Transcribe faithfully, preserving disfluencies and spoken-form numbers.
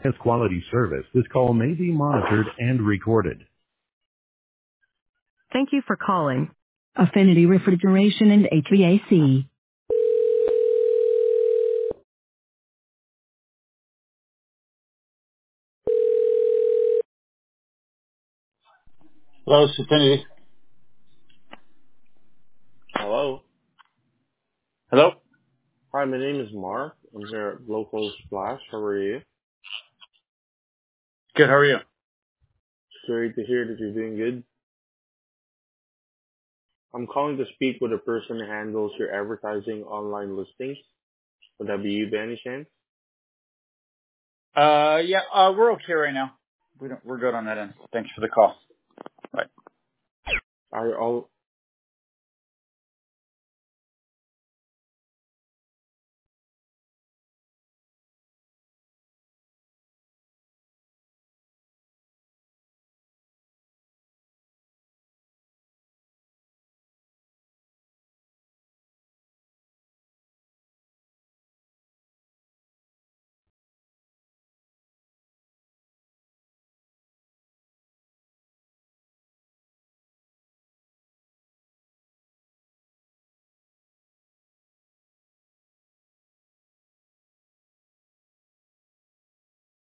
As quality service, this call may be monitored and recorded. Thank you for calling Affinity Refrigeration and H V A C. Hello, it's Affinity. Hello. Hello. Hi, my name is Mark. I'm here at Local Splash. How are you? Good, how are you? It's great to hear that you're doing good. I'm calling to speak with the person who handles your advertising online listings. Would that be you by any chance? Uh, yeah, uh, we're okay right now. We don't, we're good on that end. Thanks for the call. Bye. Are all